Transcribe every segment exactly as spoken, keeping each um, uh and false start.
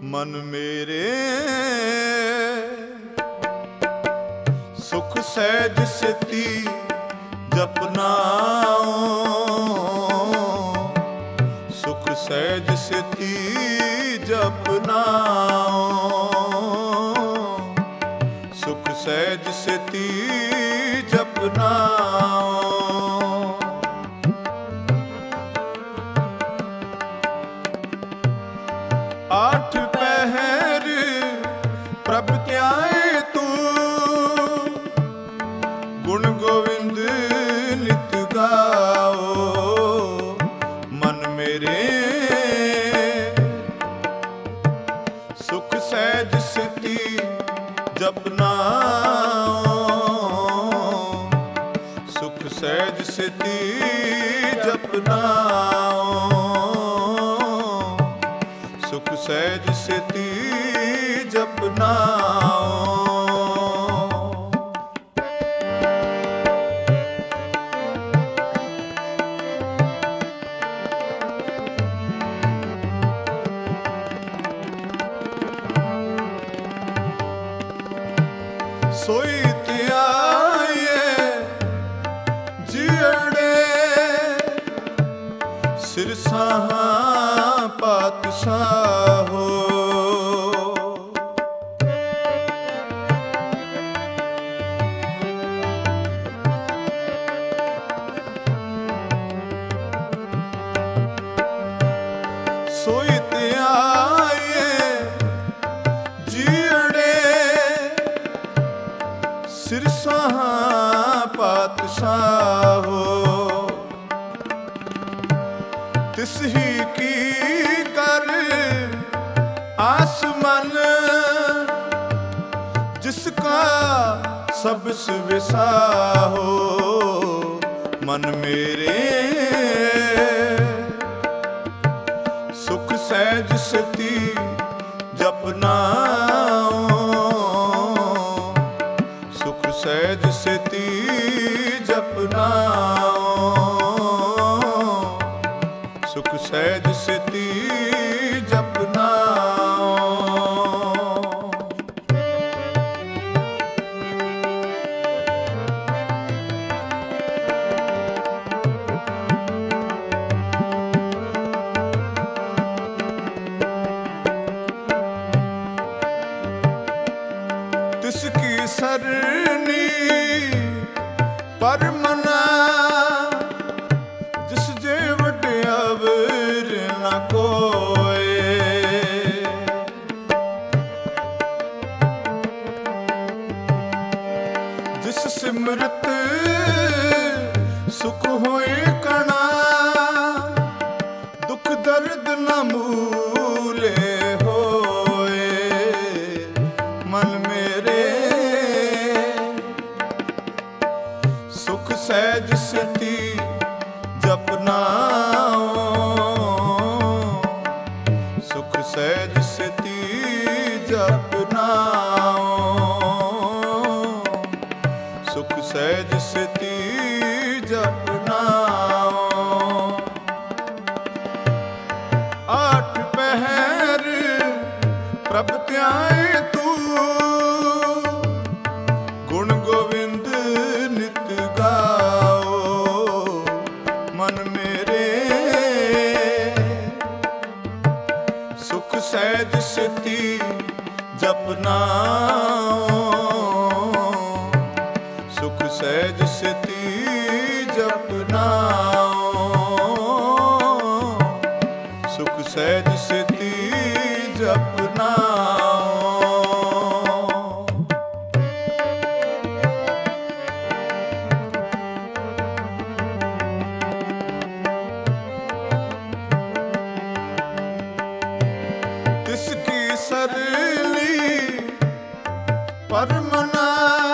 मन मेरे सुख सहज सिति जपनाओ, सुख सहज सिति जपनाओ, सुख सहज सिति जपनाओ। आठ पहर प्रभ त्याए तू, गुण गोविंद नित गाओ। मन मेरे सुख सहज सिति जपनाओ, सुख सहज सिति जपनाओ, सुख सहज सिति जपनाओ। सोई त्याये जियड़े सिरसाहा पातशाहो। सोई त्याये जियड़े सिरसाहा पातशाहो। तिस ही की कर आसमन, जिसका सब विसाहो। मन मेरे सुख सहज सिति जपनाओ, सुख सहज सिति जपनाओ, सुख सहज सिति जपनाओ। तिसकी सरनी परमना, जिस जे वड अवर न कोय। जिस सिमरत सुख होए कणा, दुख दर्द न मूले होए। मन मेरे सुख सहज सिति जपनाओ, सुख सहज सिति जपनाओ, सुख सहज सिति जपनाओ। आठ पहर प्रभ त्याए तू, गुण गोविंद नित गाओ। मन मेरे सुख सहज सिति जपनाओ, सुख सहज सिति जपनाओ, सुख सहज सिति जपनाओ। तिसकी सरली परमना,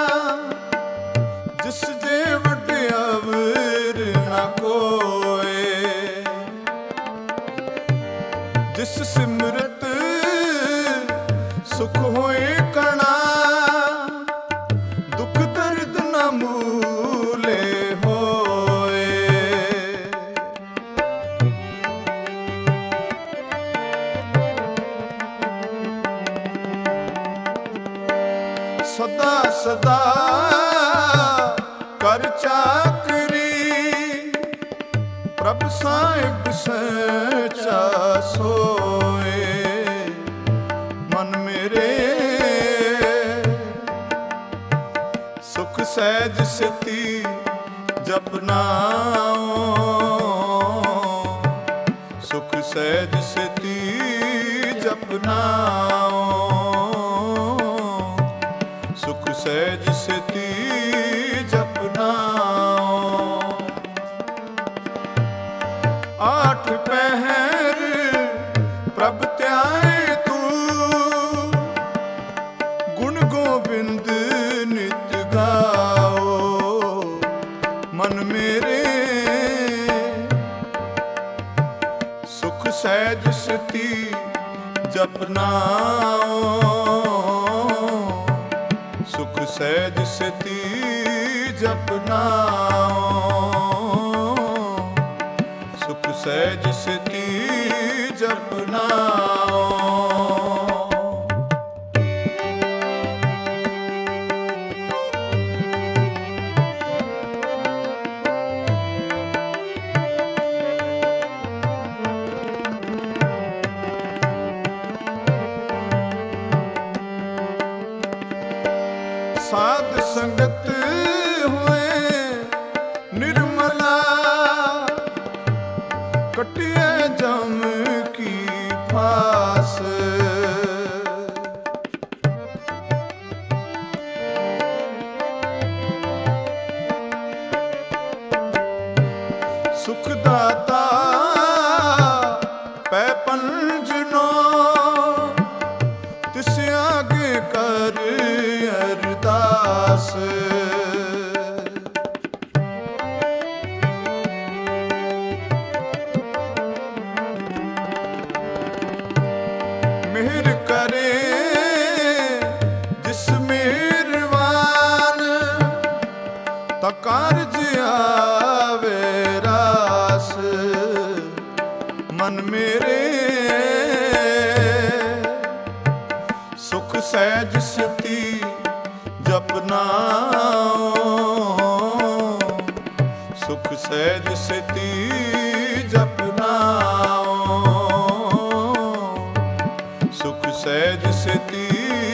जिस जे वड अवर न कोय। जिस सिमरत सुख होए कणा, दुख दर्द न मूले होए। प्रभ साहिब सच्चा सोए मन मेरे सुख सहज सिति जपनाओ सुख सहज सिति जपनाओ सुख सहज सिति जपनाओ आठ पहर प्रभ त्याए तू गुण गोविंद नित गाओ मन मेरे सुख सहज सिति जपनाओ सुख सहज सिति जपनाओ सुख सहज सिति जपनाओ साध संगत हुए निर्मला कटिए जम की फास सुखदाता पै पंजनो तिस आगे कर अरदास मेहर करे जिस मेहरबान ता कारज आवे रास मन मेरे सुख सहज सिति जपनाओ सुख सहज सिति जपनाओ सुख सहज सिति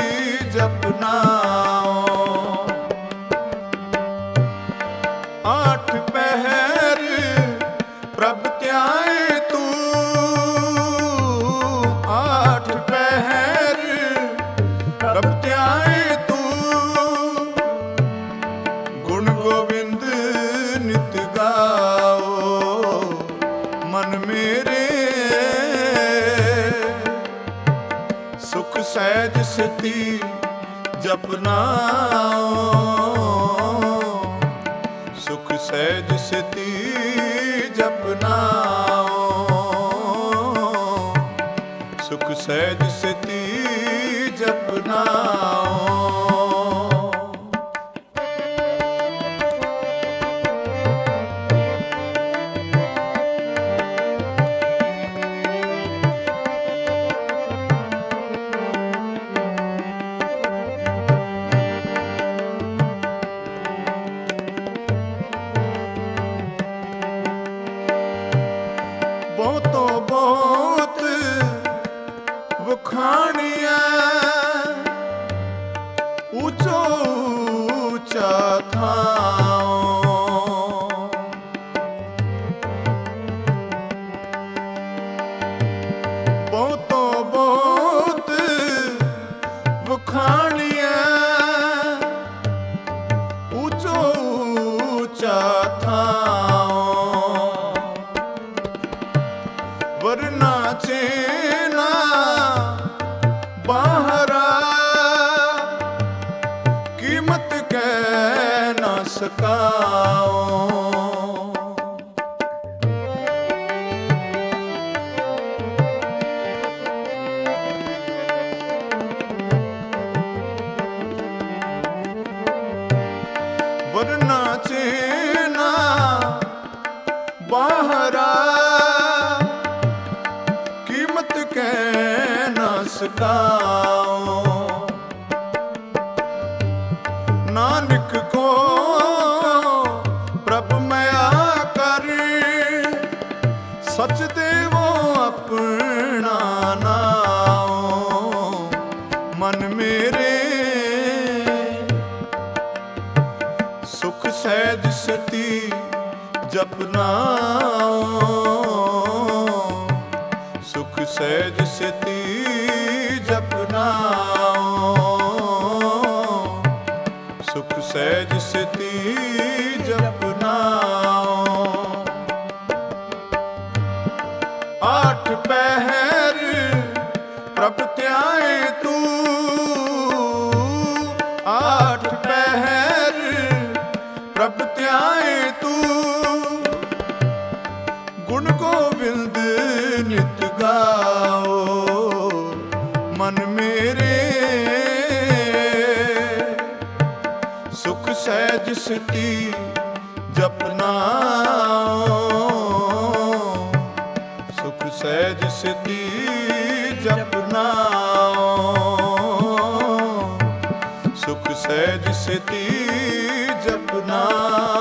जपनाओ आठ पहर प्रभ त्याए तू आठ पहर प्रभ त्याए तू गुण गोविंद नित गाओ मन मेरे सुख सहज सिति जपनाओ सुख सहज सिति जपनाओ सुख सहज सिति जपनाओ बहुतो बहुत वखाणिया ऊंचो ऊंचा थाओ बहुतो बहुत वखाणिया ऊंचो ऊंचा थाओ वरना चेना बाहरा कीमत कह न सकाओ वरना चेना बाहरा कीमत कह न सकाओ नानक को प्रभ मया कर सच देवो अपना नाओ मन मेरे सुख सहज सती जपनाओ सुख सहज सती जपनाओ सुख सहज सती जपनाओ आठ पहर प्रभ त्याए तू आठ पहर प्रभ त्याए तू गुण गोविंद नित गाओ मन मेरे सुख सहज सती जपनाओ सुख सहज सती जपनाओ सुख सहज सती जपनाओ